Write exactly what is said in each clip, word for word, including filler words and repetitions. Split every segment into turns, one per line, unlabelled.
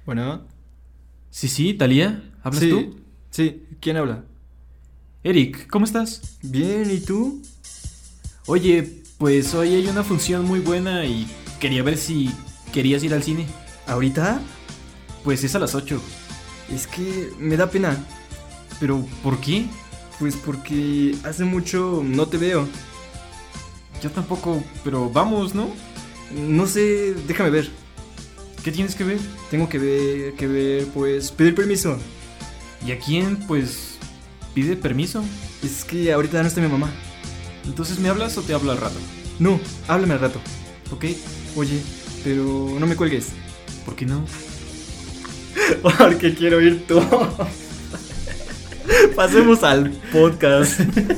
Bueno,
Sí, sí, Talía, ¿hablas
sí,
tú?
sí, ¿quién habla?
Eric, ¿cómo estás?
Bien, ¿y tú?
Oye, pues hoy hay una función muy buena y quería ver si querías ir al cine.
¿Ahorita?
Pues es a las ocho.
Es que me da pena,
¿Pero por qué?
pues porque hace mucho no te veo.
Yo tampoco, pero vamos, ¿no?
No sé, déjame ver.
¿Qué tienes que ver?
Tengo que ver, que ver, pues pedir permiso.
¿Y a quién? Pues pide permiso.
Es que ahorita no está mi mamá.
Entonces, ¿me hablas o te hablo al rato?
No, háblame al rato.
¿Ok?
Oye, pero no me cuelgues.
¿Por qué no?
Porque quiero ir todo. Pasemos al podcast.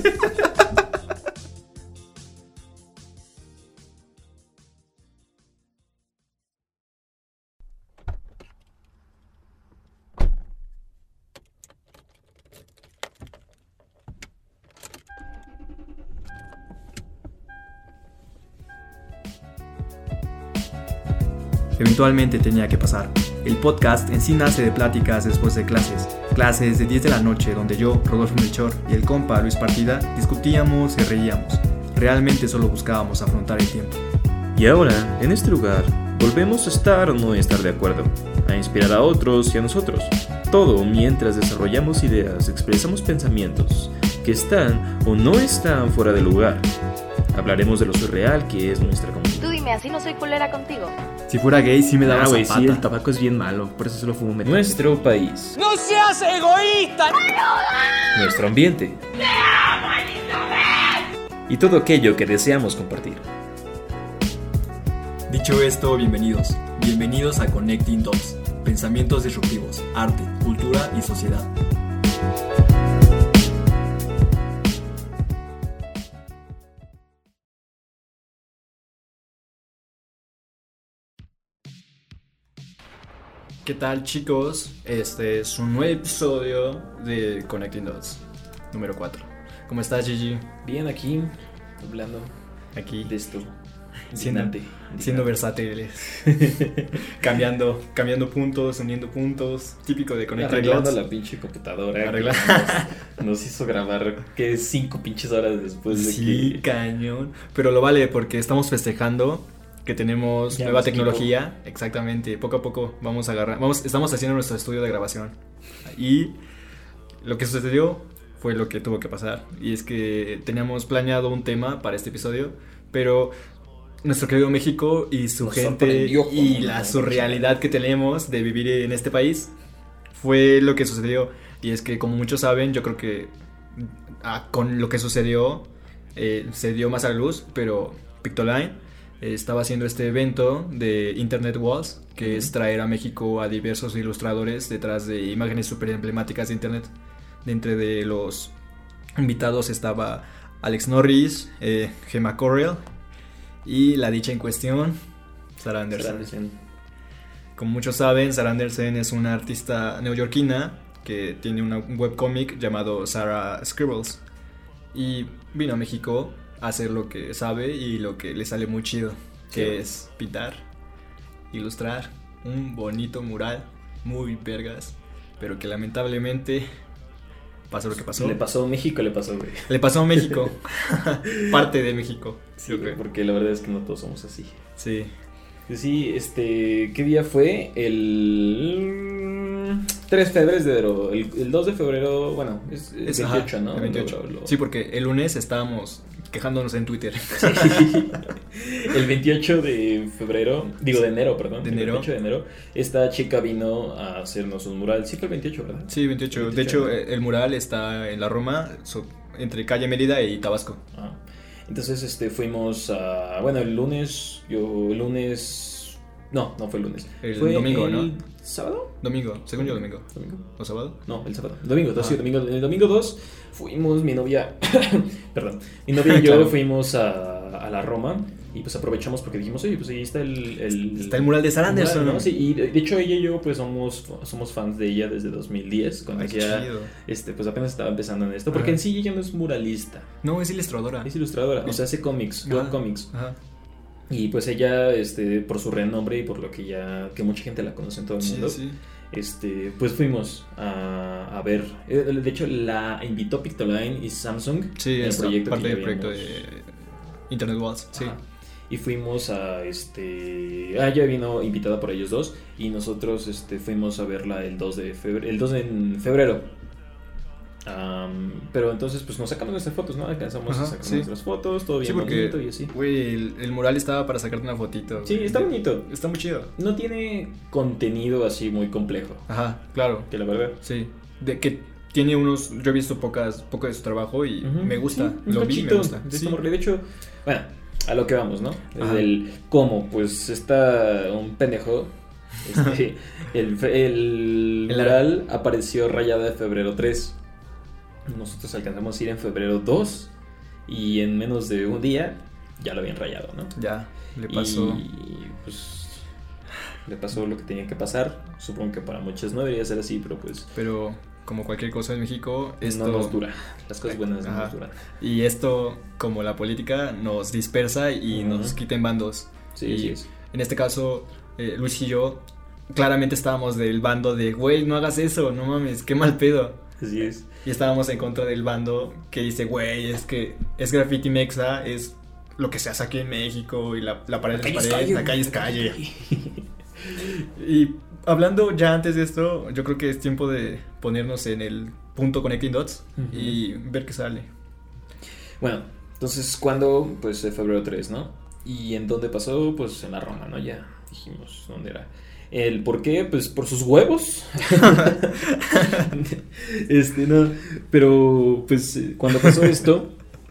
Eventualmente tenía que pasar. El podcast en sí nace de pláticas después de clases. Clases de diez de la noche donde yo, Rodolfo Melchor y el compa Luis Partida discutíamos y reíamos. Realmente solo buscábamos afrontar el tiempo.
Y ahora, en este lugar, volvemos a estar o no estar de acuerdo, a inspirar a otros y a nosotros. Todo mientras desarrollamos ideas, expresamos pensamientos que están o no están fuera de lugar. Hablaremos de lo surreal que es nuestra comunidad.
Tú dime, así no soy culera contigo.
Si fuera gay sí me daba
Ah, güey,
zapata.
sí, el tabaco es bien malo, por eso solo fumo metal.
Nuestro país,
¡No seas egoísta!
nuestro ambiente y todo aquello que deseamos compartir.
Dicho esto, bienvenidos. Bienvenidos a Connecting Dots. Pensamientos disruptivos, arte, cultura y sociedad. ¿Qué tal, chicos? Este es un nuevo episodio de Connecting Dots, número cuatro. ¿Cómo estás, Gigi?
Bien aquí, hablando
Aquí,
de esto.
siendo,
Indignante,
siendo
indignante.
versátiles. cambiando, cambiando puntos, uniendo puntos. Típico de Connecting
Arreglando
Dots.
la pinche computadora.
Arregla-
que Nos, nos hizo grabar que cinco pinches horas después de
Sí,
que.
cañón. Pero lo vale porque estamos festejando que tenemos
Ya
nueva
más
tecnología. Exactamente. Poco a poco vamos a agarrar. Vamos, estamos haciendo nuestro estudio de grabación. Y lo que sucedió fue lo que tuvo que pasar. Y es que teníamos planeado un tema para este episodio, pero nuestro querido México y su
Nos
gente
sorprendió con
y
una
la
noticia.
surrealidad que tenemos de vivir en este país fue lo que sucedió. Y es que, como muchos saben, yo creo que ah, con lo que sucedió eh, se dio más a la luz, pero Pictoline eh, estaba haciendo este evento de Internet Walls, que
Ujú.
es traer a México a diversos ilustradores detrás de imágenes súper emblemáticas de Internet. De entre de los invitados estaba Alex Norris, eh, Gemma Correll y la dicha en cuestión, Sarah Anderson.
Anderson.
Como muchos saben, Sarah Anderson es una artista neoyorquina que tiene una, un webcómic llamado Sarah Scribbles. Y vino a México a hacer lo que sabe y lo que le sale muy chido, que
Sí.
es pintar, ilustrar un bonito mural muy vergas, pero que lamentablemente pasó lo que pasó.
Le pasó a México, le pasó, güey.
Le pasó a México, parte de México.
Sí,
yo creo.
porque la verdad es que no todos somos así.
Sí.
Pues sí, este, ¿qué día fue? El tres de febrero, el, el dos de febrero, bueno, es, es
Es, ajá,
veintiocho, ¿no?
el veintiocho.
Lo- lo-
Sí, porque el lunes estábamos quejándonos en Twitter.
El veintiocho de febrero, digo de enero, perdón.
De
el
enero.
veintiocho de enero, esta chica vino a hacernos un mural. Sí fue el veintiocho, ¿verdad?
Sí, veintiocho. De
veintiocho.
hecho, eh, el mural está en la Roma, so- entre calle Mérida y Tabasco.
Ah. Entonces, este, fuimos a, bueno, el lunes, yo, el lunes, no, no fue el lunes.
El
fue
domingo,
el
¿no?
¿Sábado?
Domingo, según yo domingo.
¿Domingo?
¿O sábado?
No, el sábado. El domingo,
Ah.
sí, domingo, el domingo dos fuimos, mi novia, perdón, mi novia y yo
Claro.
fuimos a, a la Roma y pues aprovechamos porque dijimos, oye, pues ahí está el... el
Está el mural de Sarah
el mural,
Anderson, ¿no?
Sí, y de de hecho ella y yo pues somos, somos fans de ella desde dos mil diez, cuando
Ay, qué
ella,
chido.
este, pues apenas estaba empezando en esto, porque
Ajá.
en sí ella no es muralista,
No, es ilustradora.
es ilustradora, o sea, hace cómics,
Ah,
webcomics.
Ajá.
Y pues ella, este, por su renombre y por lo que ya, que mucha gente la conoce en todo el
Sí,
mundo,
sí.
este, pues fuimos a, a ver. eh, De hecho, la invitó Pictoline y Samsung
Sí,
en el
es
proyecto
parte
que
del
ya
proyecto
habíamos-
de Internet Walls. Sí.
Ajá. Y fuimos a este. Ah, ya vino invitada por ellos dos. Y nosotros este, fuimos a verla el dos de febrero. El dos de en febrero. Am, pero entonces, pues nos sacamos nuestras fotos, ¿no? Alcanzamos
Ajá,
a sacar
sí.
nuestras fotos, todo bien
Sí, porque,
bonito y así.
güey, el, el mural estaba para sacarte una fotito.
Sí,
güey.
está bonito.
Está muy chido.
No tiene contenido así muy complejo.
Ajá, claro.
Que la verdad.
Sí. De que tiene unos. Yo he visto pocas, poco de su trabajo y
Ujú,
me gusta.
sí,
Lo
está
vi y me
chido,
gusta.
está
Sí.
morro. De hecho, bueno, a lo que vamos, ¿no?
Ajá.
El cómo, pues está un pendejo. Este, el fe- el
El
mural apareció rayada de febrero tres. Nosotros alcanzamos a ir en febrero dos. Y en menos de un día ya lo habían rayado, ¿no?
Ya, le pasó.
Y pues le pasó lo que tenía que pasar. Supongo que para muchos no debería ser así, pero pues
Pero como cualquier cosa en México, esto.
no nos dura. Las cosas buenas no
Ajá.
nos duran.
Y esto, como la política, nos dispersa y
Ujú.
nos quita en bandos.
Sí,
y
así es.
en este caso, eh, Luis y yo claramente estábamos del bando de, güey, no hagas eso, no mames, qué mal pedo.
Así es.
Y estábamos en contra del bando que dice, güey, es que es graffiti mexa, es lo que se hace aquí en México y la, la pared
La
es
calle es
pared,
calle,
la calle es
güey.
calle. Y hablando ya antes de esto, yo creo que es tiempo de ponernos en el punto connecting dots
Ujú.
y ver qué sale.
Bueno, entonces, ¿cuándo? Pues eh, febrero tres, ¿no? ¿Y en dónde pasó? Pues en la Roma, ¿no? Ya dijimos dónde era. ¿El por qué? Pues por sus huevos. Este, no. Pero, pues, eh, cuando pasó esto,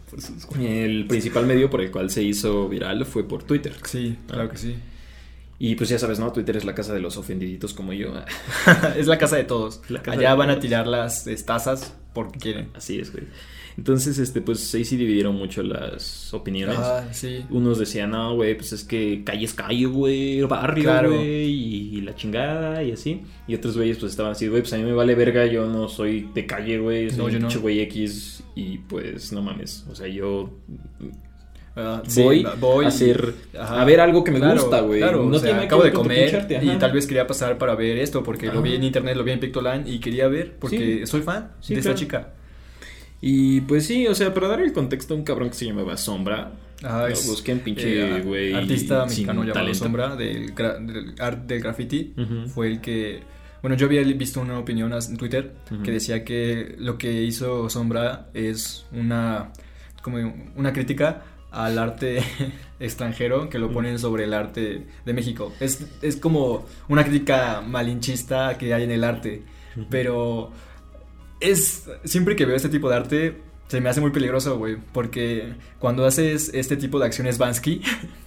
el principal medio por el cual se hizo viral fue por Twitter.
Sí, claro que sí.
Y pues ya sabes, ¿no? Twitter es la casa de los ofendiditos como yo.
Es la casa de todos.
La casa
Allá
de
van a
todos.
tirar las eh, tazas porque quieren.
Así es, güey. Entonces, este, pues ahí sí dividieron mucho las opiniones.
Ah, sí.
Unos decían, no, güey, pues es que calle es calle, güey, barrio,
Claro.
güey, y, y la chingada, y así. Y otros güeyes, pues estaban así, güey, pues a mí me vale verga, yo no soy de calle, güey, soy
No,
un
yo no.
pinche güey X, y pues no mames, o sea, yo
Ah, sí,
voy,
voy
a hacer,
Ajá.
a ver algo que me
Claro,
gusta, güey.
Claro,
no
o sea,
tiene que
acabo
ver
de
con tu
comer
pinche arte,
y
ajá.
tal vez quería pasar para ver esto porque lo
Ajá.
vi en internet, lo vi en Pictoline y quería ver porque
Sí.
soy fan
Sí,
de
claro.
esta chica.
Y pues sí, o sea, para dar el contexto, un cabrón que se llamaba Sombra.
Ajá,
¿no?
es,
Busquen pinche
eh,
güey.
artista
sin
mexicano llamado
talento.
Sombra del, gra- del art del graffiti.
Ujú.
Fue el que, bueno, yo había visto una opinión as- en Twitter
Ujú.
que decía que lo que hizo Sombra es una, como una crítica al arte extranjero que lo ponen sobre el arte de México. Es, es como una crítica malinchista que hay en el arte, pero es, siempre que veo este tipo de arte se me hace muy peligroso, güey, porque cuando haces este tipo de acciones Bansky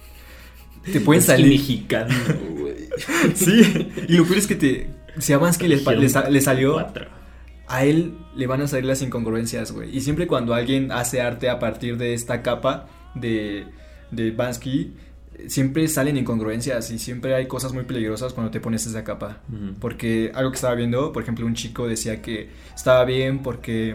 te pueden
Es que
salir
mexicano, güey.
Sí, y lo peor es que te, si a Bansky le, pa- le sa- le salió,
Cuatro.
a él le van a salir las incongruencias, güey. Y siempre cuando alguien hace arte a partir de esta capa de, de Bansky, siempre salen incongruencias y siempre hay cosas muy peligrosas cuando te pones esa capa.
Ujú.
Porque algo que estaba viendo, por ejemplo, un chico decía que estaba bien porque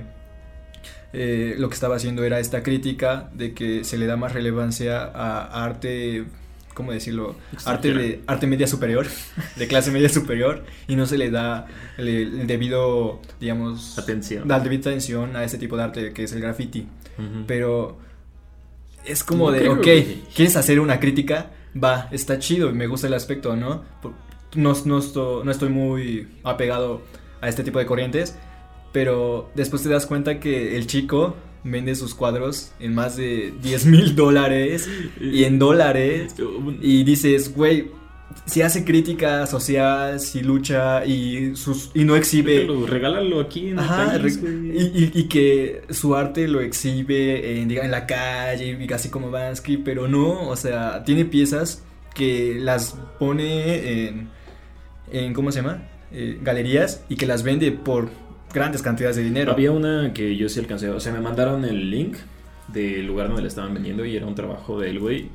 eh, lo que estaba haciendo era esta crítica de que se le da más relevancia a, a arte, ¿cómo decirlo? Arte
Extranjera.
de arte media superior, de clase media superior, y no se le da el, el debido, digamos,
Atención.
la debida atención a este tipo de arte que es el graffiti.
Ujú.
Pero es como
No
de,
creo,
ok,
güey.
¿quieres hacer una crítica? Va, está chido y me gusta el aspecto, ¿no? Por- No, no, estoy, no estoy muy apegado a este tipo de corrientes, pero después te das cuenta que el chico vende sus cuadros en más de diez mil dólares y en dólares y dices, güey, si hace crítica social, si lucha y, sus, y no exhibe...
Regálalo, regálalo aquí en
Ajá,
el país,
re-
güey.
y, y, y que su arte lo exhibe en, diga, en la calle, y casi como Bansky, pero no, o sea, tiene piezas que las pone en, en ¿cómo se llama? Eh, galerías y que las vende por grandes cantidades de dinero.
Había una que yo sí alcancé, o sea, me mandaron el link del lugar donde la estaban vendiendo y era un trabajo de él, güey.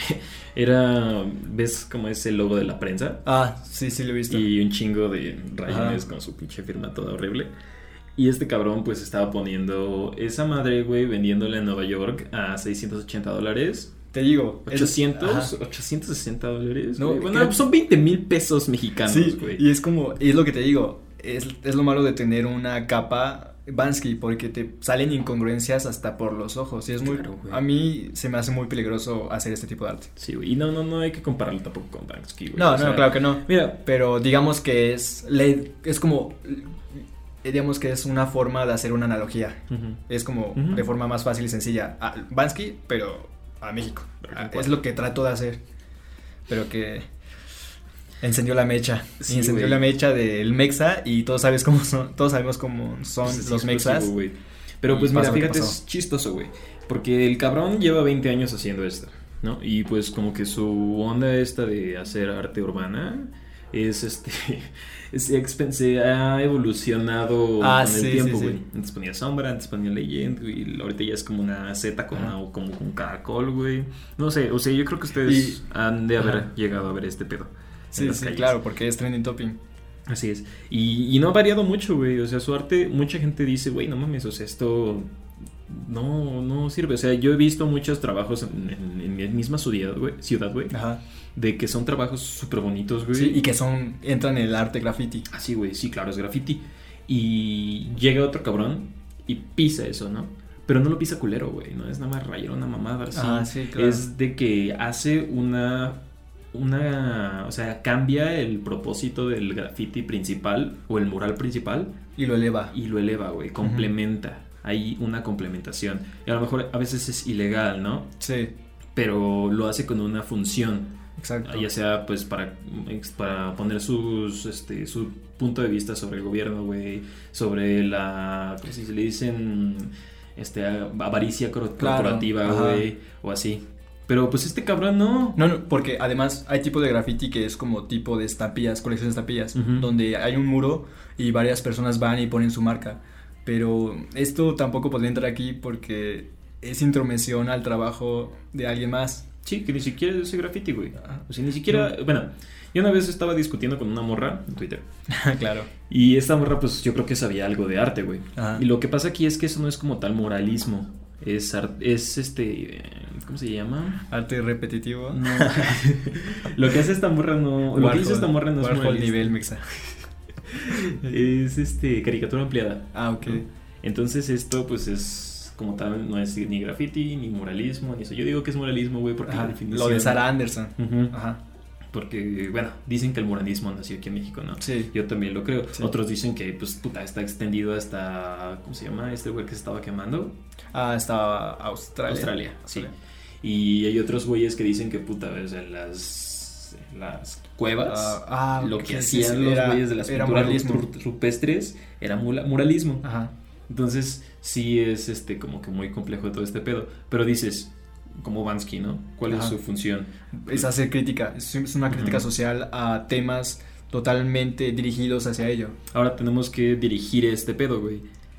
Era, ¿ves cómo es el logo de la prensa?
Ah, sí, sí lo he visto.
Y un chingo de rayones
Ajá.
con su pinche firma toda horrible. Y este cabrón pues estaba poniendo esa madre, güey, vendiéndola en Nueva York a seiscientos ochenta dólares.
te digo. es-
ochocientos,
ajá.
ochocientos sesenta dólares.
No,
güey. Bueno,
creo-
son veinte mil pesos mexicanos,
Sí,
güey.
y es como, y es lo que te digo, es, es lo malo de tener una capa Bansky, porque te salen incongruencias hasta por los ojos, y es muy,
Claro, güey.
a mí se me hace muy peligroso hacer este tipo de arte.
Sí, güey. Y no, no, no hay que compararlo tampoco con Banksy, güey.
No,
O
no,
sea,
claro que no,
Mira,
pero digamos que es, le- es como, eh, digamos que es una forma de hacer una analogía,
ujú.
es como
Ujú.
de forma más fácil y sencilla, a Bansky, pero a México,
Pero
Ah,
con
es
cuál.
lo que trato de hacer, pero que encendió la mecha,
Sí,
y encendió
güey.
la mecha del Mexa, y todos sabes cómo son, todos sabemos cómo son
Sí, sí,
los
explosivo,
Mexas.
güey. Pero
Y
pues mira,
pasó lo que
fíjate,
pasó.
es chistoso, güey. Porque el cabrón lleva veinte años haciendo esto, ¿no? Y pues como que su onda esta de hacer arte urbana es este... es expen- se ha evolucionado
Ah,
con
sí,
el tiempo,
sí,
güey.
sí.
Antes ponía Sombra, antes ponía Legend, y ahorita ya es como una Z con
Ajá.
una, como un caracol, güey. No sé, o sea, yo creo que ustedes
Y-
han de haber
Ajá.
llegado a ver este pedo. en
Sí,
las
sí,
calles.
claro, porque es trending topping.
Así es. Y, y no ha variado mucho, güey. O sea, su arte, mucha gente dice, güey, no mames, o sea, esto no, no sirve. O sea, yo he visto muchos trabajos en, en- en mi misma ciudad, güey, ciudad, güey,
Ajá.
de que son trabajos súper bonitos, güey.
Sí, y que son, entran en el arte graffiti.
Así, güey, sí, claro, es graffiti. Y llega otro cabrón y pisa eso, ¿no? Pero no lo pisa culero, güey, no es nada más rayar una mamada así.
Ah, sí, claro.
Es de que hace una... Una, o sea, cambia el propósito del graffiti principal o el mural principal
Y lo eleva.
y lo eleva, güey, complementa. Hay una complementación. Y a lo mejor a veces es ilegal, ¿no?
Sí,
Pero lo hace con una función.
exacto.
Ya sea pues para, para poner sus, este, su punto de vista sobre el gobierno, güey. Sobre la, ¿cómo se le dicen? Este, avaricia cor-
Claro,
corporativa,
ajá.
güey. O así. Pero pues este cabrón no.
No, no, porque además hay tipo de graffiti que es como tipo de estampillas, colección de estampillas,
Ujú.
donde hay un muro y varias personas van y ponen su marca. Pero esto tampoco podría entrar aquí porque es intromisión al trabajo de alguien más.
Sí, que ni siquiera es graffiti, güey.
Ajá.
O sea, ni siquiera... Bueno, yo una vez estaba discutiendo con una morra en Twitter.
Claro.
Y esta morra, pues yo creo que sabía algo de arte, güey.
Ajá.
Y lo que pasa aquí es que eso no es como tal moralismo. Es, ar- es este... eh, ¿Cómo se llama?
Arte repetitivo.
No. Lo que hace esta morra no... Lo que dice esta morra no es
Warhol
moralista.
nivel mexa.
Es este... caricatura ampliada.
Ah, ok.
¿no? Entonces esto pues es... Como tal, no es ni graffiti, ni moralismo, ni eso. Yo digo que es moralismo, güey, porque
Ajá,
la definición...
lo de Sarah Anderson.
Ujú.
Ajá.
Porque, bueno, dicen que el moralismo nació aquí en México, ¿no?
Sí.
Yo también lo creo.
Sí.
Otros dicen que, pues, puta, está extendido hasta... ¿Cómo se llama? Este güey que se estaba quemando.
Ah, estaba Australia.
Australia, sí.
Australia.
Y hay otros güeyes que dicen que, puta, o sea, las, las cuevas,
Ah, ah,
lo
ok,
que
sí,
hacían
sí,
los
era-
güeyes de las
era
pinturas
muralismo.
ru- rupestres era mula- muralismo.
Ajá.
Entonces, sí es este como que muy complejo todo este pedo. Pero dices, como Bansky, ¿no? ¿Cuál
Ajá.
es su función?
Es hacer crítica, es es una crítica
Ujú.
social a temas totalmente dirigidos hacia ello.
Ahora tenemos que dirigir este pedo, güey.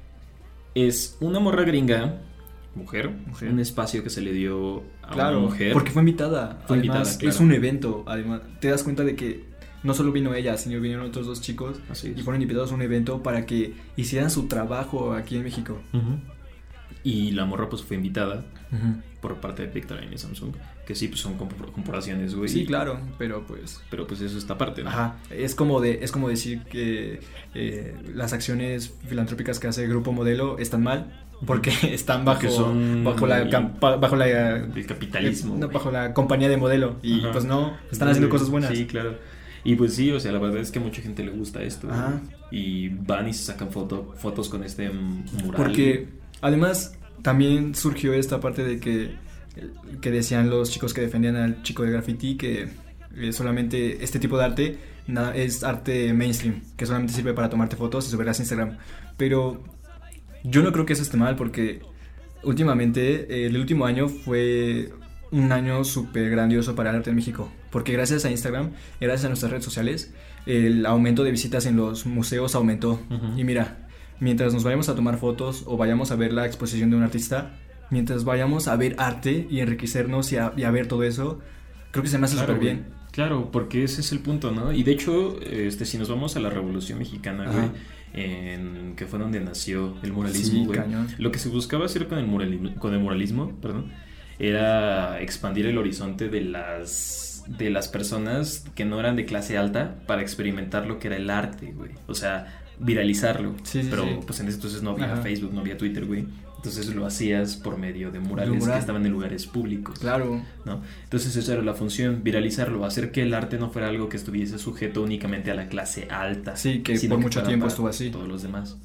Es una morra gringa, mujer,
Mujer.
un espacio que se le dio a
Claro,
una mujer.
porque fue invitada.
Fue
Además,
invitada, claro.
es un evento. Además, te das cuenta de que no solo vino ella, sino vinieron otros dos chicos
Así es.
y fueron invitados a un evento para que hicieran su trabajo aquí en México.
Ujú. Y la morra pues fue invitada por parte de Pictoline y Samsung, que sí, pues son comp- corporaciones, güey.
Sí, claro, pero pues...
Pero pues eso está aparte, ¿no?
Ajá, es como, de, es como decir que eh, las acciones filantrópicas que hace el Grupo Modelo están mal porque están bajo,
Porque son-
bajo la cam- pa- bajo la
El capitalismo.
eh, no,
güey.
bajo la compañía de Modelo y
Ajá.
pues no, están
No,
haciendo
güey.
cosas buenas.
Sí, claro. Y pues sí, o sea, la verdad es que a mucha gente le gusta esto. güey.
Ajá.
Y van y se sacan foto, fotos con este mural.
Porque además también surgió esta parte de que, que decían los chicos que defendían al chico de graffiti que eh, solamente este tipo de arte na- es arte mainstream, que solamente sirve para tomarte fotos y subirlas a Instagram. Pero yo no creo que eso esté mal porque últimamente eh, el último año fue un año súper grandioso para el arte en México, porque gracias a Instagram y gracias a nuestras redes sociales el aumento de visitas en los museos aumentó.
Ujú.
Y mira, mientras nos vayamos a tomar fotos o vayamos a ver la exposición de un artista, mientras vayamos a ver arte y enriquecernos y a, y a ver todo eso, creo que se me hace
Claro,
súper
güey.
bien.
Claro, porque ese es el punto, ¿no? Y de hecho, este, si nos vamos a la Revolución Mexicana,
Ajá.
güey, en que fue donde nació el muralismo,
Sí,
güey.
cañón.
Lo que se buscaba hacer con el muralismo, con el muralismo, perdón, era expandir el horizonte de las, de las personas que no eran de clase alta para experimentar lo que era el arte, güey. O sea, viralizarlo.
Sí, sí,
pero
sí.
pues en ese entonces no había
Ajá.
Facebook, no había Twitter, güey. Entonces lo hacías por medio de murales
mural.
que estaban en lugares públicos.
Claro.
¿No? Entonces esa era la función, viralizarlo, hacer que el arte no fuera algo que estuviese sujeto únicamente a la clase alta.
Sí, que
sino
por mucho
fuera
tiempo
para
estuvo así.
todos los demás.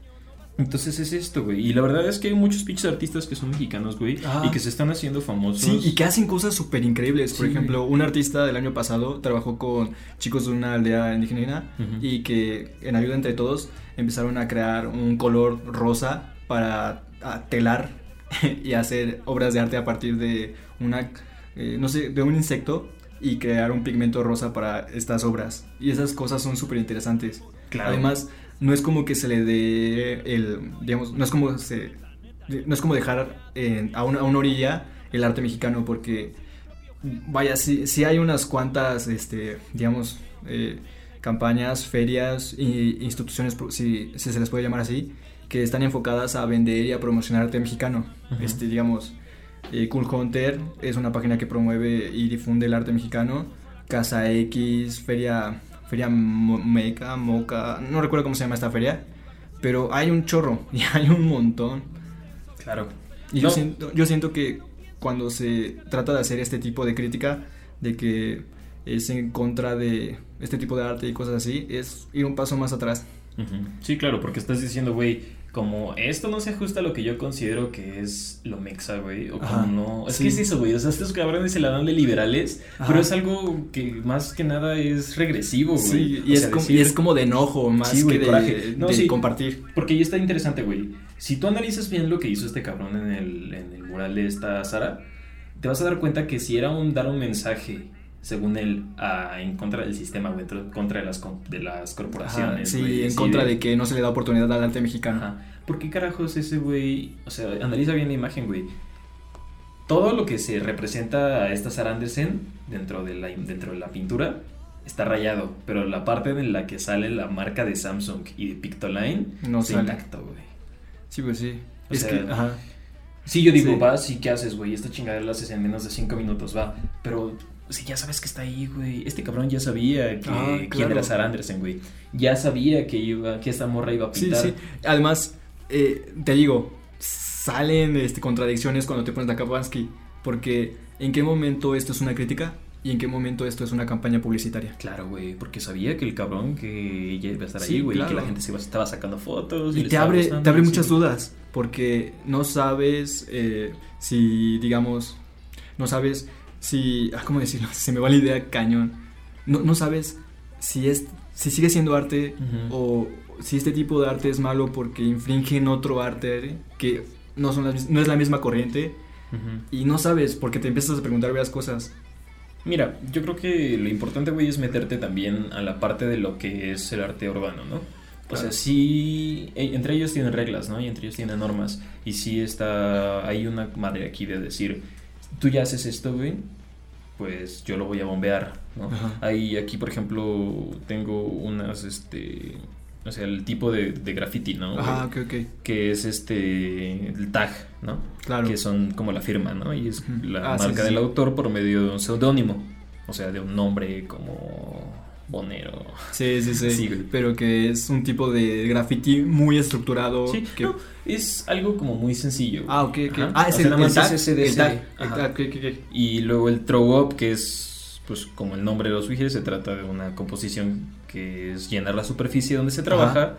Entonces es esto, güey. Y la verdad es que hay muchos pinches artistas que son mexicanos, güey,
Ah.
y que se están haciendo famosos.
Sí, y que hacen cosas súper increíbles. Por
Sí.
ejemplo, un artista del año pasado trabajó con chicos de una aldea indígena
Ujú.
y que en ayuda entre todos empezaron a crear un color rosa para a, telar y hacer obras de arte a partir de una, eh, no sé, de un insecto y crear un pigmento rosa para estas obras. Y esas cosas son súper interesantes.
Claro.
Además, no es como que se le dé el, digamos, no es como se, no es como dejar en- a, una, a una orilla el arte mexicano, porque vaya, sí, sí hay unas cuantas, este, digamos, eh, campañas, ferias e instituciones, pro- si, si se les puede llamar así, que están enfocadas a vender y a promocionar arte mexicano.
Ujú.
Este, digamos, eh, Cool Hunter es una página que promueve y difunde el arte mexicano. Casa X, Feria, Feria Mo- Meca, Moca, no recuerdo cómo se llama esta feria, pero hay un chorro y hay un montón.
Claro.
Y
No.
yo, siento, yo siento que cuando se trata de hacer este tipo de crítica, de que es en contra de este tipo de arte y cosas así, es ir un paso más atrás.
Ujú. Sí, claro, porque estás diciendo, güey, como esto no se ajusta a lo que yo considero que es lo mexa, güey, o
Ajá,
como no... Es
sí.
que es eso, güey, o sea, estos cabrones se la dan de liberales,
Ajá.
pero es algo que más que nada es regresivo, güey.
Sí, y
O
es,
sea,
como,
decir-
y es como de enojo, más
Sí, güey,
que de,
coraje. No,
de
sí.
compartir.
Porque ahí está interesante, güey. Si tú analizas bien lo que hizo este cabrón en el, en el mural de esta Sara, te vas a dar cuenta que si era un dar un mensaje, según él, a, en contra del sistema, güey, en contra de las, com- de las
Ajá,
corporaciones.
sí,
güey,
en
así
contra de que no se le da oportunidad al arte mexicano.
Ajá. ¿Por qué carajos ese güey? O sea, analiza bien la imagen, güey. Todo lo que se representa a esta Sara Andersen dentro de la, dentro de la pintura está rayado, pero la parte en la que sale la marca de Samsung y de Pictoline
No
está
sale.
intacto, güey.
Sí, pues sí.
O
es
sea,
que, ajá.
Sí, yo digo,
Sí.
va, sí, ¿qué haces, güey? Esta chingadera la haces en menos de cinco minutos, va. Pero, sí, ya sabes que está ahí, güey. Este cabrón ya sabía que,
Ah,
quién
claro.
era Sara Andersen, güey. Ya sabía que iba, que esta morra iba a
Sí,
pintar.
sí. Además, eh, te digo, salen este, contradicciones cuando te pones la Kapansky, porque ¿en qué momento esto es una crítica y en qué momento esto es una campaña publicitaria?
Claro, güey, porque sabía que el cabrón que ya iba a estar
Sí,
ahí, güey,
claro.
que la gente se iba- estaba sacando fotos.
Y
le
te
estaba
abre,
gustando,
te abre
sí.
muchas dudas, porque no sabes eh, si, digamos, no sabes si, ah, ¿cómo decirlo? Se me va la idea cañón. No, no sabes si es, si sigue siendo arte
Ujú.
o si este tipo de arte es malo porque infringe en otro arte que no son las, mis- no es la misma corriente,
Ujú.
y no sabes porque te empiezas a preguntar varias cosas.
Mira, yo creo que lo importante, güey, es meterte también a la parte de lo que es el arte urbano, ¿no? O
Claro.
sea, sí, e- entre ellos tienen reglas, ¿no? Y entre ellos tienen normas. Y sí está, hay una madre aquí de decir, tú ya haces esto, güey, pues yo lo voy a bombear, ¿no?
Ajá.
Ahí, aquí, por ejemplo, tengo unas, este, o sea, el tipo de, de graffiti, ¿no? güey?
Ajá, ok, ok.
Que es este, el tag, ¿no?
Claro.
Que son como la firma, ¿no? Y es
Ujú.
la
Ah, sí,
marca
sí,
del
sí.
autor por medio de un seudónimo, o sea, de un nombre como Bonero.
Sí, sí, sí,
Sí, güey.
pero que es un tipo de graffiti muy estructurado.
Sí,
que...
no, es algo como muy sencillo.
Ah, ok, ok.
Ajá.
Ah,
O
es
sea,
el,
nada más
el tag,
es ese de
el
ese-
tag, el
ajá.
tag, ok, ok, ok.
Y luego el throw up, que es, pues, como el nombre lo sugiere, se trata de una composición que es llenar la superficie donde se trabaja.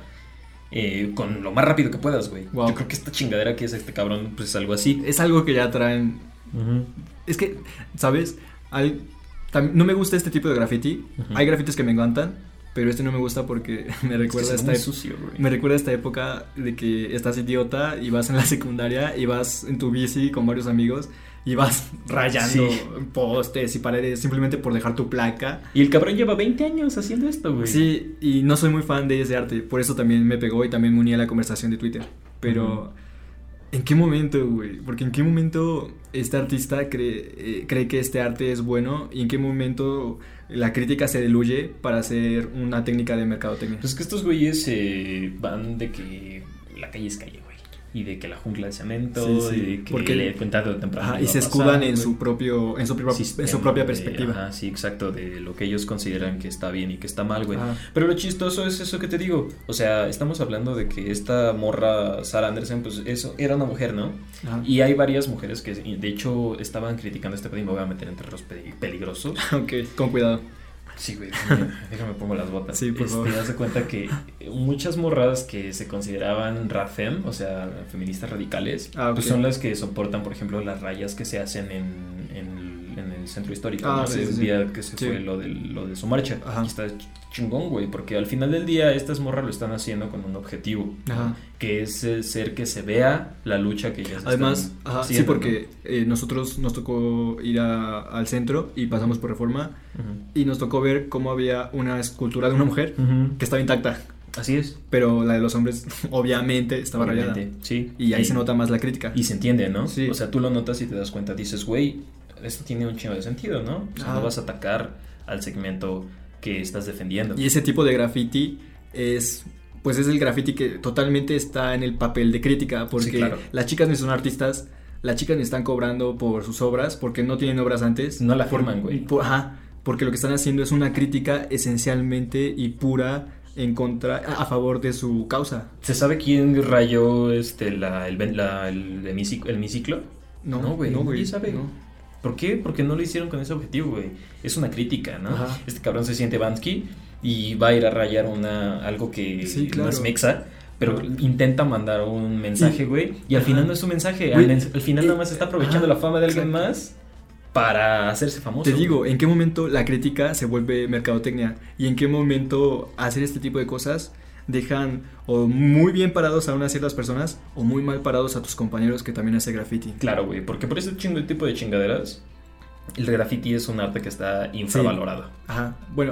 Eh, con lo más rápido que puedas, güey.
Wow.
Yo creo que esta chingadera que es este cabrón, pues es algo así.
Es algo que ya traen.
Ujú.
Es que, ¿sabes? Al- tam- no me gusta este tipo de graffiti.
Ujú.
Hay grafitis que me encantan, pero este no me gusta porque me recuerda
Es que
a
es
esta
muy
ep-
sucio, güey.
me recuerda a esta época de que estás idiota y vas en la secundaria y vas en tu bici con varios amigos y vas rayando
Sí.
postes y paredes simplemente por dejar tu placa.
Y el cabrón lleva veinte años haciendo esto, güey.
Sí, y no soy muy fan de ese arte, por eso también me pegó y también me uní a la conversación de Twitter. Pero,
Ujú.
¿en qué momento, güey? Porque ¿en qué momento este artista cree, eh, cree que este arte es bueno? ¿Y en qué momento la crítica se diluye para hacer una técnica de mercadotecnia?
Pues que estos güeyes eh, van de que la calle es calle, güey. y de que la jungla de cemento,
Sí, sí,
y de que
porque-
le cuentan de temprano.
Ajá,
que
y
va
se
a
escudan
pasar,
en
güey.
su propio en su, propia- en
Sistema,
su propia
güey,
perspectiva.
ajá, sí, exacto, de lo que ellos consideran que está bien y que está mal, güey.
Ajá.
Pero lo chistoso es eso que te digo. O sea, estamos hablando de que esta morra, Sarah Anderson, pues eso era una mujer, ¿no?
Ajá.
Y hay varias mujeres que de hecho estaban criticando este pedo y me voy a meter entre los pe- peligrosos.
Ok, con cuidado.
Sí, güey, déjame, déjame pongo las botas.
Sí, por
Este,
favor.
das de cuenta que muchas morras que se consideraban rafem, o sea, feministas radicales,
Ah, ok.
pues son las que soportan, por ejemplo, las rayas que se hacen en, en, el, en el centro histórico.
Ah,
¿no?
sí,
El
sí, sí.
día que se
Sí.
fue lo de, lo de su marcha.
Ajá.
Y está chingón, güey, porque al final del día estas morras lo están haciendo con un objetivo, ¿no?
Ajá.
Que es el ser que se vea la lucha que ellas
Además,
están
ajá, sí,
haciendo,
porque eh, nosotros nos tocó ir a- al centro y pasamos por Reforma
¿no?
y nos tocó ver cómo había una escultura de una mujer
Ujú. Ujú.
que estaba intacta,
Así es.
pero la de los hombres obviamente estaba rayada.
Obviamente, sí.
Y ahí se nota más la crítica.
Y se entiende, ¿no?
Sí.
O sea, tú lo notas y te das cuenta, dices, güey, esto tiene un chingo de sentido, ¿no? O sea,
Ah.
no vas a atacar al segmento que estás defendiendo.
Y ese tipo de graffiti es, pues es el graffiti que totalmente está en el papel de crítica, porque
Sí, claro.
las chicas ni son artistas, las chicas ni están cobrando por sus obras, porque no tienen obras antes.
No la
Por-
firman, güey.
por- Ajá, porque lo que están haciendo es una crítica esencialmente y pura en contra, a a favor de su causa.
¿Se sabe quién rayó este, la, el, ven- la- el, hemiciclo, el hemiciclo?
No,
No, güey,
no, güey,
nadie sabe.
no.
¿Por qué? Porque no lo hicieron con ese objetivo, güey. Es una crítica, ¿no?
Ajá.
Este cabrón se siente Bansky y va a ir a rayar una, algo que
Sí, claro.
no es mexa, pero
Ajá.
intenta mandar un mensaje,
Y-
güey, y al
Ajá.
final no es un mensaje,
Güey,
al, men- al final
y-
nada más está aprovechando
ajá,
la fama de alguien
exacto.
más para hacerse famoso.
Te digo,
güey.
¿en qué momento la crítica se vuelve mercadotecnia? ¿Y en qué momento hacer este tipo de cosas dejan o muy bien parados a unas ciertas personas o muy mal parados a tus compañeros que también hacen graffiti?
Claro, güey, porque por ese chingo de tipo de chingaderas, el graffiti es un arte que está infravalorado.
Ajá, bueno,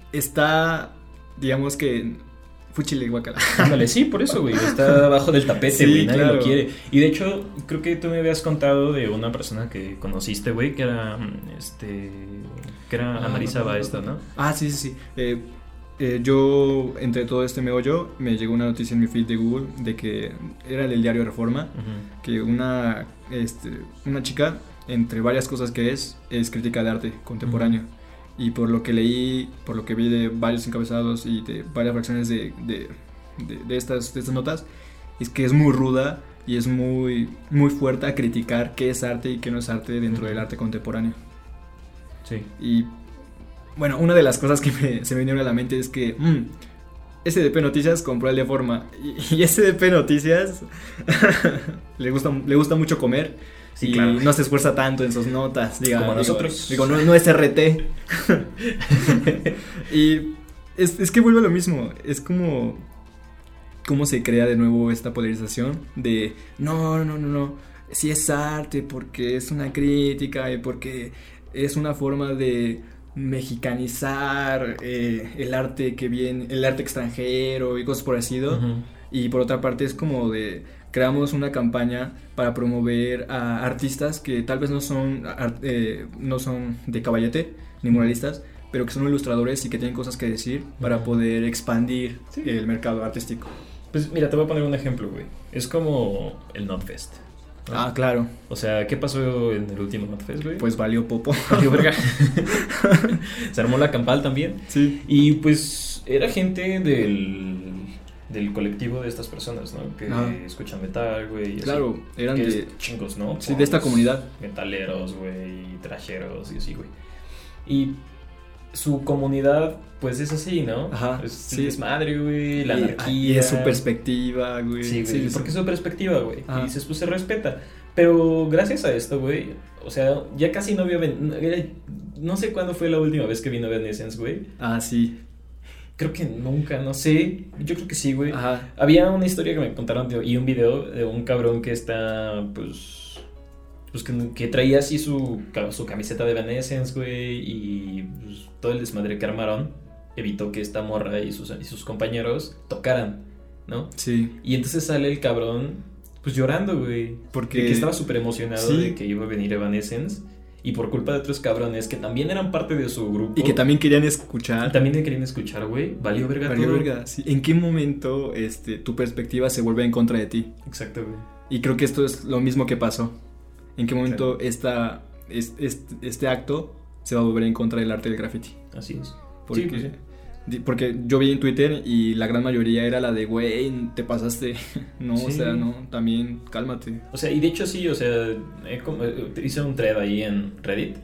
está, digamos que, fuchile guacala.
Ándale, sí, por eso, güey, está abajo del tapete,
Sí,
güey, nadie
claro.
lo quiere. Y de hecho, creo que tú me habías contado de una persona que conociste, güey, que era, mm, este, que era,
Ah,
analizaba
no, no,
esto, ¿no?
Ah, sí, sí, sí. Eh, eh, yo, entre todo este meollo, me llegó una noticia en mi feed de Google de que era el diario Reforma,
Ujú.
que una, este, una chica, entre varias cosas que es, es crítica de arte contemporáneo. Y por lo que leí, por lo que vi de varios encabezados y de varias fracciones de, de, de, de estas, de estas notas, es que es muy ruda y es muy, muy fuerte a criticar qué es arte y qué no es arte dentro
Ujú.
del arte contemporáneo.
Sí.
Y bueno, una de las cosas que me- se me vinieron a la mente es que mm, S D P Noticias compró el de Forma y, y S D P Noticias le gusta, le gusta mucho comer.
Sí,
Y
claro.
no se esfuerza tanto en sus notas, diga,
Como
digo,
nosotros.
Digo, no, no es R T. Y es, es que vuelve a lo mismo. Es como cómo se crea de nuevo esta polarización de no, no, no, no. Si es arte porque es una crítica y porque es una forma de mexicanizar eh, el arte que viene, el arte extranjero y cosas por así. ¿no?
Ujú.
Y por otra parte es como de creamos una campaña para promover a artistas que tal vez no son ar- eh, no son de caballete ni muralistas, pero que son ilustradores y que tienen cosas que decir para poder expandir
Sí.
el mercado artístico.
Pues mira, te voy a poner un ejemplo, güey. Es como el Notfest, ¿no?
Ah, claro,
O sea, ¿qué pasó en el último Notfest, güey?
pues valió popo.
Valió verga. Se armó la campal también.
Sí.
Y pues era gente del, del colectivo de estas personas, ¿no? Que
Ah.
escuchan metal, güey. y así.
Claro, eran
Que
de
es chingos, ¿no?
sí, de esta
Punks,
comunidad.
Metaleros, güey, trasheros y así, güey. Y su comunidad, pues es así, ¿no?
Ajá,
Es
sí.
el desmadre, güey, la
y,
anarquía.
y es su perspectiva, güey.
Sí, güey, porque es su perspectiva, güey.
Ajá.
Y dices, pues se respeta. Pero gracias a esto, güey, o sea, ya casi no veo... Ven- era- No sé cuándo fue la última vez que vino Evanescence, güey.
Ah, sí.
Creo que nunca, no sé. Yo creo que sí, güey.
Ajá.
Había una historia que me contaron de- y un video de un cabrón que está, pues... Pues que, que traía así su, ca- su camiseta de Evanescence, güey, y pues, todo el desmadre que armaron evitó que esta morra y sus, y sus compañeros tocaran, ¿no?
Sí.
Y entonces sale el cabrón, pues llorando, güey.
Porque
De que estaba súper emocionado
sí.
de que iba a venir Evanescence. y por culpa de otros cabrones que también eran parte de su grupo.
Y que también querían escuchar.
También te querían escuchar, güey. Valió verga
Valió
todo.
verga, sí. ¿En qué momento este, tu perspectiva se vuelve en contra de ti?
Exacto, güey.
Y creo que esto es lo mismo que pasó. ¿En qué momento
Claro.
esta, es- este, este acto se va a volver en contra del arte del graffiti?
Así es.
Porque,
Sí, pues sí.
di- porque yo vi en Twitter y la gran mayoría era la de, güey, te pasaste. No, o
Sí.
sea, no, también cálmate.
O sea, y de hecho sí, o sea, he como- eh, hice un thread ahí en Reddit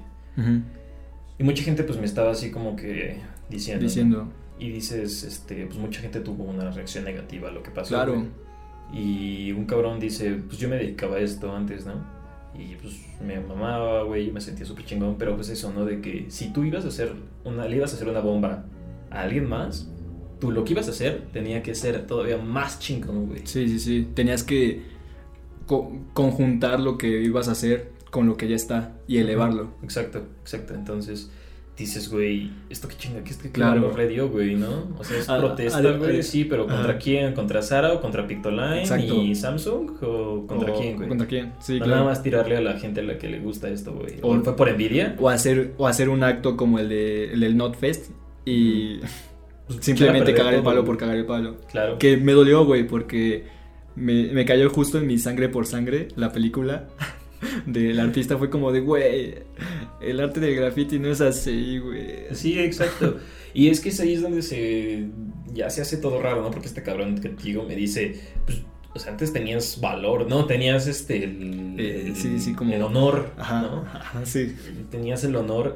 y mucha gente pues me estaba así como que diciendo. ¿no?
Diciendo,
Y dices, este, pues mucha gente tuvo una reacción negativa a lo que pasó.
claro,
güey. Y un cabrón dice, pues yo me dedicaba a esto antes, ¿no? Y pues me mamaba, güey, yo me sentía súper chingón, pero pues eso, ¿no? De que si tú ibas a hacer una, le ibas a hacer una bomba a alguien más, tú lo que ibas a hacer tenía que ser todavía más chingón, güey.
sí, sí, sí. Tenías que co- conjuntar lo que ibas a hacer con lo que ya está y elevarlo.
Exacto, exacto. Entonces dices, güey, esto qué chinga, que este
Claro.
claro le dio, güey, ¿no? O sea, es
A-
protesta,
a-
güey,
a-
sí, pero ¿contra
ajá.
quién? ¿Contra Sara o contra Pictoline
Exacto.
y Samsung? ¿O contra
O-
quién, güey?
¿Contra quién? Sí,
No
claro.
nada más tirarle a la gente a la que le gusta esto, güey. ¿O
O-
fue por envidia?
O hacer, o hacer un acto como el, de, el del Notfest y
Pues,
simplemente
quiera perder
cagar el
todo,
palo
güey.
por cagar el palo.
Claro.
Que me dolió, güey, porque me, me cayó justo en mi Sangre por Sangre, la película del artista. Fue como de, güey, el arte del graffiti no es así, güey.
Sí, exacto. Y es que es ahí es donde se ya se hace todo raro, ¿no? Porque este cabrón que te digo me dice, pues, o sea, antes tenías valor, ¿no? Tenías este el,
Eh,
el-
sí, sí, como-
el honor,
Ajá,
¿no?
ajá, sí.
Tenías el honor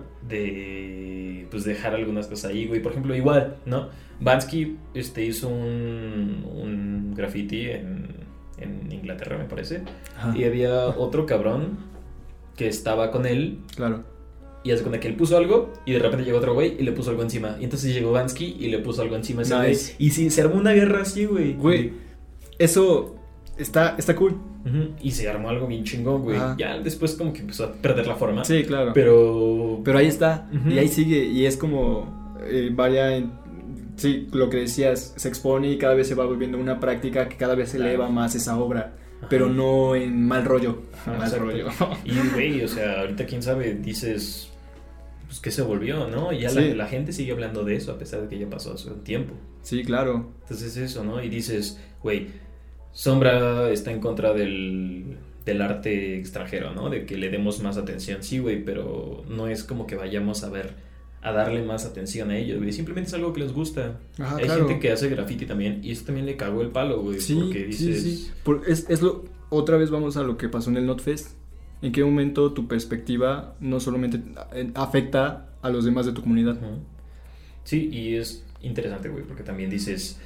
de pues dejar algunas cosas ahí, güey. Por ejemplo, igual, ¿no? Bansky este, hizo un, un graffiti en, en Inglaterra, me parece.
Ajá,
Y había otro cabrón que estaba con él.
claro.
Y hace cuenta que él puso algo y de repente llegó otro güey y le puso algo encima. Y entonces llegó Bansky y le puso algo encima a ese güey.
Nice.
Y sí, se armó una guerra así, güey.
Güey, eso está, está cool.
Ujú. Y se armó algo bien chingón, güey.
Ajá.
Ya después como que empezó a perder la forma.
Sí, claro.
Pero...
Pero ahí está,
Ujú.
y ahí sigue, y es como, eh, vaya, en- sí, lo que decías, se expone y cada vez se va volviendo una práctica que cada vez
Claro.
eleva más esa obra,
Ajá.
pero no en mal rollo,
Ajá,
mal
exacto.
rollo.
Y, güey, o sea, ahorita quién sabe, dices, pues qué se volvió, ¿no? Y ya la,
Sí.
la gente sigue hablando de eso a pesar de que ya pasó hace un tiempo.
Sí, claro,
Entonces eso, ¿no? Y dices, güey, Sombra está en contra del, del arte extranjero, ¿no? De que le demos más atención, sí, güey, pero no es como que vayamos a ver, a darle más atención a ellos, güey. Simplemente es algo que les gusta.
Ajá,
Hay
claro.
gente que hace graffiti también y eso también le cagó el palo, güey.
Sí,
porque
sí,
dices...
sí. Por- es, es lo, otra vez vamos a lo que pasó en el Notfest. ¿En qué momento tu perspectiva no solamente eh, afecta a los demás de tu comunidad?
Ujú. Sí, y es interesante, güey, porque también dices,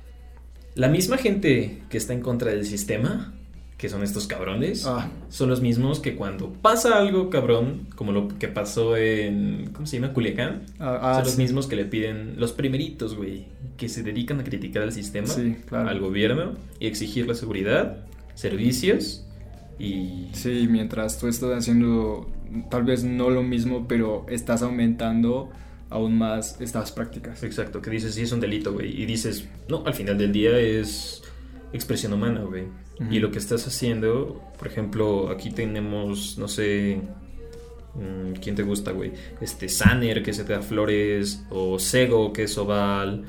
la misma gente que está en contra del sistema, que son estos cabrones,
Ah,
son los mismos que cuando pasa algo cabrón, como lo que pasó en, ¿cómo se llama? Culiacán,
ah, ah,
son los
sí.
mismos que le piden, los primeritos, güey, que se dedican a criticar al sistema,
Sí, claro.
al gobierno, y exigir la seguridad, servicios, y...
Sí, mientras tú estás haciendo tal vez no lo mismo, pero estás aumentando aún más estas prácticas.
Exacto, que dices, sí, es un delito, güey. Y dices, no, al final del día es expresión humana, güey.
Ujú.
Y lo que estás haciendo, por ejemplo, aquí tenemos, no sé, mm, ¿quién te gusta, güey? Este, Sanner, que se te da flores, o Sego, que es oval,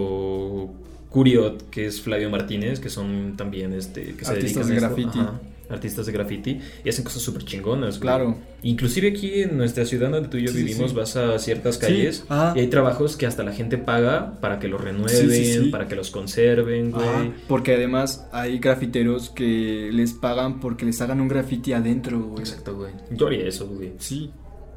o Curiot, que es Flavio Martínez, que son también, este, que se
Artistas
dedican
de
a esto.
graffiti.
Ajá, artistas de graffiti, y hacen cosas súper chingonas, güey.
Claro.
Inclusive aquí en nuestra ciudad donde tú y yo
Sí, sí,
vivimos,
sí.
vas a ciertas
Sí,
calles
ajá.
y hay trabajos que hasta la gente paga para que los renueven,
Sí, sí, sí.
para que los conserven, güey.
Ajá, porque además hay grafiteros que les pagan porque les hagan un graffiti adentro, güey.
Exacto, güey. Yo haría eso, güey.
Sí.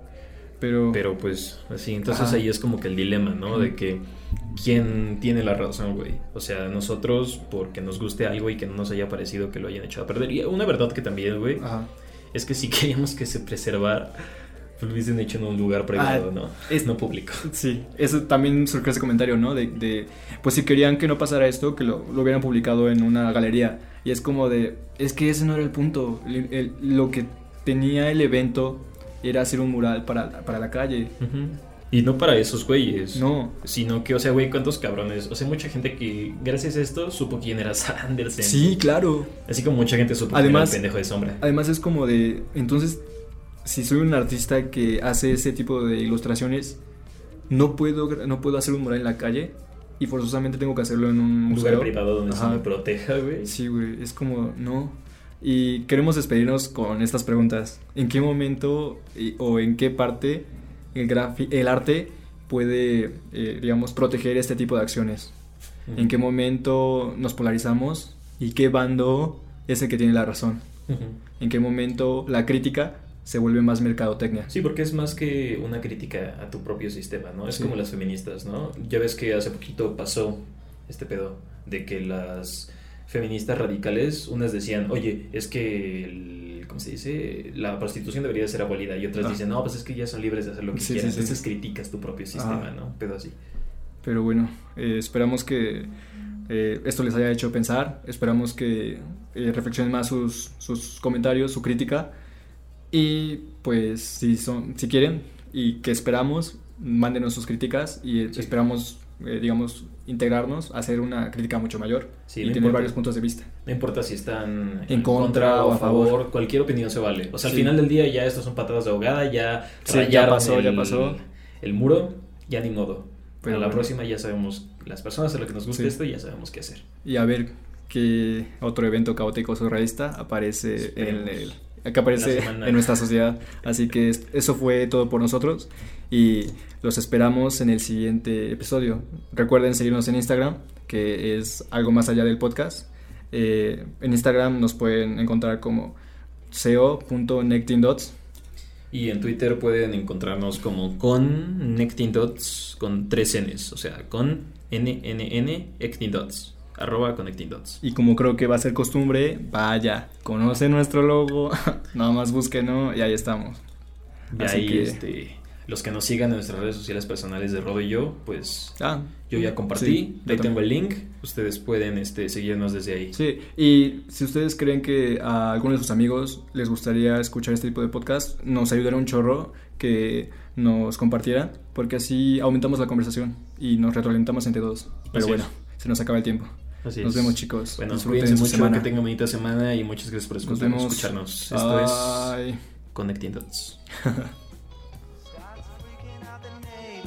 Pero,
Pero pues así, entonces
Ajá.
ahí es como que el dilema, ¿no? De que quién tiene la razón, güey. O sea, nosotros porque nos guste algo y que no nos haya parecido que lo hayan echado a perder. Y una verdad que también, güey,
ajá.
es que si queríamos que se preservara, pues lo hubiesen hecho en un lugar privado,
Ah,
¿no?
es-
no público.
Sí, eso también surgió ese comentario, ¿no? De, de pues si querían que no pasara esto, que lo, lo hubieran publicado en una galería. Y es como de, es que ese no era el punto. El- el- lo que tenía el evento era hacer un mural para, para la calle.
Ujú. Y no para esos güeyes.
No.
Sino que, o sea, güey, cuántos cabrones. O sea, mucha gente que gracias a esto supo quién era Sara Anderson.
Sí, claro.
Así como mucha gente supo
Además-
quién era el pendejo de Sombra.
Además es como de, entonces, si soy un artista que hace ese tipo de ilustraciones, no puedo, no puedo hacer un mural en la calle y forzosamente tengo que hacerlo en un
Un
museo.
lugar privado donde
Ajá.
se me proteja, güey.
Sí, güey, es como, no. Y queremos despedirnos con estas preguntas. ¿En qué momento y- o en qué parte el, grafi- el arte puede, eh, digamos, proteger este tipo de acciones? ¿En qué momento nos polarizamos y qué bando es el que tiene la razón?
Ujú.
¿En qué momento la crítica se vuelve más mercadotecnia?
Sí, porque es más que una crítica a tu propio sistema, ¿no? Es
Sí.
como las feministas, ¿no? Ya ves que hace poquito pasó este pedo de que las feministas radicales, unas decían, oye, es que, el- ¿cómo se dice? La prostitución debería ser abolida, y otras
Ah.
dicen, no, pues es que ya son libres de hacer lo que
Sí,
quieran.
sí, sí.
Entonces criticas tu propio sistema,
Ah.
¿no? Pedo así.
Pero bueno, eh, esperamos que eh, esto les haya hecho pensar. Esperamos que eh, reflexionen más sus, sus comentarios, su crítica. Y pues si, son, si quieren y que esperamos, mándenos sus críticas y
Sí.
esperamos, eh, digamos, integrarnos, hacer una crítica mucho mayor
Sí,
y
no
tener
importa.
varios puntos de vista.
No importa si están
En contra o a favor.
cualquier opinión se vale. O sea, al
Sí.
final del día ya estos son patadas de ahogada, ya
Sí, ya
rayaron
pasó,
el,
ya pasó.
el muro, ya ni modo.
Pero
Pero la
bueno.
próxima ya sabemos, las personas a las que nos guste
Sí.
esto ya sabemos qué hacer.
Y a ver qué otro evento caótico surrealista aparece en
Esperemos.
el que aparece
La semana.
en nuestra sociedad. Así que es- eso fue todo por nosotros y los esperamos en el siguiente episodio. Recuerden seguirnos en Instagram, que es algo más allá del podcast. Eh, en Instagram nos pueden encontrar como co punto nectindots.
Y en Twitter pueden encontrarnos como con Nectindots con tres N's, o sea, con N N N Nectindots, arroba Connectindots.
Y como creo que va a ser costumbre, vaya, conoce nuestro logo, nada más búsquenlo y ahí estamos.
Y
Así
ahí,
que-
este, los que nos sigan en nuestras redes sociales personales de Rodo y yo, pues
Ah,
yo ya compartí,
sí, yo
ahí tengo
también.
el link, ustedes pueden este, seguirnos desde ahí.
Sí, y si ustedes creen que a algunos de sus amigos les gustaría escuchar este tipo de podcast, nos ayudaría un chorro que nos compartieran, porque así aumentamos la conversación y nos retroalimentamos entre todos. Pero
Así
bueno,
es.
se nos acaba el tiempo.
Así
Nos
es.
vemos, chicos.
Bueno,
Disfruten
cuídense
su
mucho,
semana.
que tengan bonita semana y muchas gracias por
Nos
escuchar-
vemos.
escucharnos. Esto es
Bye.
Connecting Dots.
Scott's freaking out the name.